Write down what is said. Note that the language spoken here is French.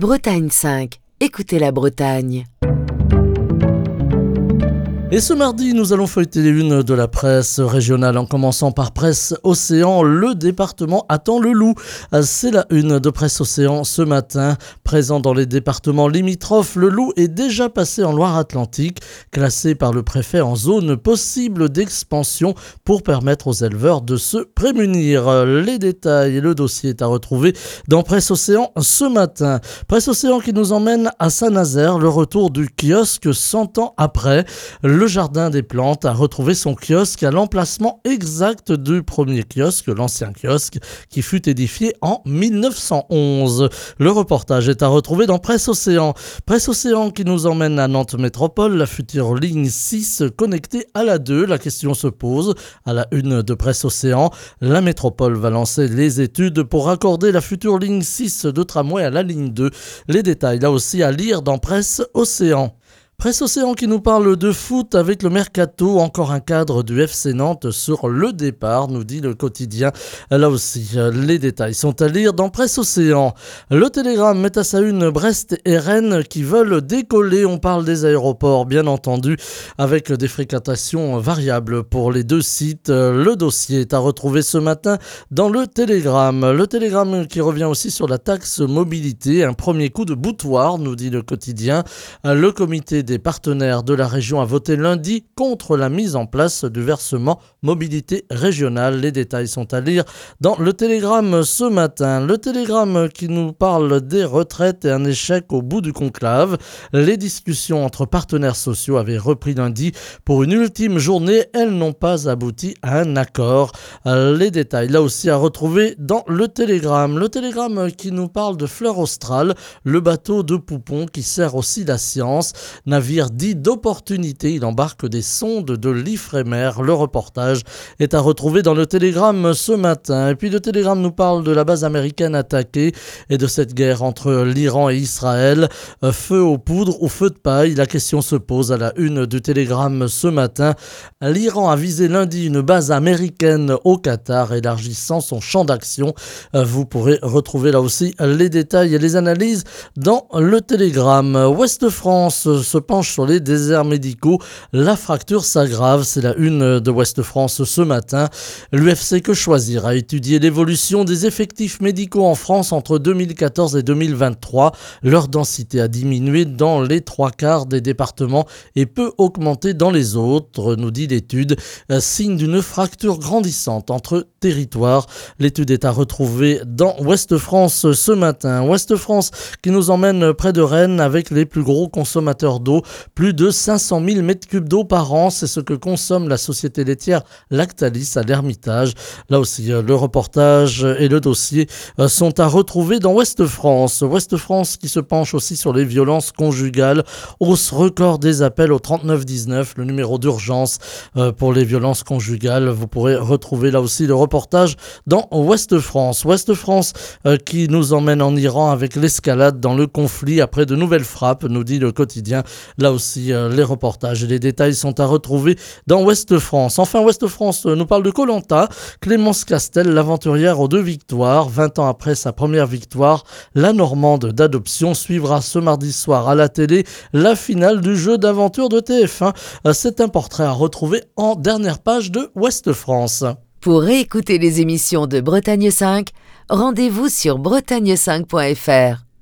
Bretagne 5, écoutez la Bretagne. Et ce mardi, nous allons feuilleter les unes de la presse régionale en commençant par Presse Océan. Le département attend le loup. C'est la une de Presse Océan ce matin. Présent dans les départements limitrophes, le loup est déjà passé en Loire-Atlantique, classé par le préfet en zone possible d'expansion pour permettre aux éleveurs de se prémunir. Les détails et le dossier est à retrouver dans Presse Océan ce matin. Presse Océan qui nous emmène à Saint-Nazaire, le retour du kiosque 100 ans après. Le Jardin des Plantes a retrouvé son kiosque à l'emplacement exact du premier kiosque, l'ancien kiosque, qui fut édifié en 1911. Le reportage est à retrouver dans Presse Océan. Presse Océan qui nous emmène à Nantes Métropole, la future ligne 6 connectée à la 2. La question se pose à la une de Presse Océan. La métropole va lancer les études pour raccorder la future ligne 6 de tramway à la ligne 2. Les détails là aussi à lire dans Presse Océan. Presse Océan qui nous parle de foot avec le Mercato, encore un cadre du FC Nantes sur le départ, nous dit le quotidien. Là aussi, les détails sont à lire dans Presse Océan. Le Télégramme met à sa une Brest et Rennes qui veulent décoller. On parle des aéroports, bien entendu, avec des fréquentations variables pour les deux sites. Le dossier est à retrouver ce matin dans le Télégramme. Le Télégramme qui revient aussi sur la taxe mobilité, un premier coup de boutoir, nous dit le quotidien. Le comité des partenaires de la région a voté lundi contre la mise en place du versement mobilité régionale. Les détails sont à lire dans le Télégramme ce matin. Le Télégramme qui nous parle des retraites et un échec au bout du conclave. Les discussions entre partenaires sociaux avaient repris lundi pour une ultime journée. Elles n'ont pas abouti à un accord. Les détails là aussi à retrouver dans le Télégramme. Le Télégramme qui nous parle de Fleur Australe, le bateau de Poupon qui sert aussi la science. Navire dit d'opportunité, il embarque des sondes de l'Ifremer. Le reportage est à retrouver dans le Télégramme ce matin. Et puis le Télégramme nous parle de la base américaine attaquée et de cette guerre entre l'Iran et Israël. Feu aux poudres ou feu de paille? La question se pose à la une du Télégramme ce matin. L'Iran a visé lundi une base américaine au Qatar, élargissant son champ d'action. Vous pourrez retrouver là aussi les détails et les analyses dans le Télégramme. Ouest France se penche sur les déserts médicaux. La fracture s'aggrave, c'est la une de Ouest France ce matin. L'UFC Que Choisir a étudié l'évolution des effectifs médicaux en France entre 2014 et 2023. Leur densité a diminué dans les 3/4 des départements et peut augmenter dans les autres, nous dit l'étude, signe d'une fracture grandissante entre territoires. L'étude est à retrouver dans Ouest France ce matin. Ouest France qui nous emmène près de Rennes avec les plus gros consommateurs d'eau. Plus de 500 000 m3 d'eau par an, c'est ce que consomme la société laitière Lactalis à l'Hermitage. Là aussi, le reportage et le dossier sont à retrouver dans Ouest France. Ouest France qui se penche aussi sur les violences conjugales. Hausse record des appels au 3919, le numéro d'urgence pour les violences conjugales. Vous pourrez retrouver là aussi le reportage dans Ouest France. Ouest France qui nous emmène en Iran avec l'escalade dans le conflit après de nouvelles frappes, nous dit le quotidien. Là aussi, les reportages et les détails sont à retrouver dans Ouest France. Enfin, Ouest France nous parle de Koh-Lanta. Clémence Castel, l'aventurière aux 2 victoires. 20 ans après sa première victoire, la Normande d'adoption suivra ce mardi soir à la télé la finale du jeu d'aventure de TF1. C'est un portrait à retrouver en dernière page de Ouest France. Pour réécouter les émissions de Bretagne 5, rendez-vous sur bretagne5.fr.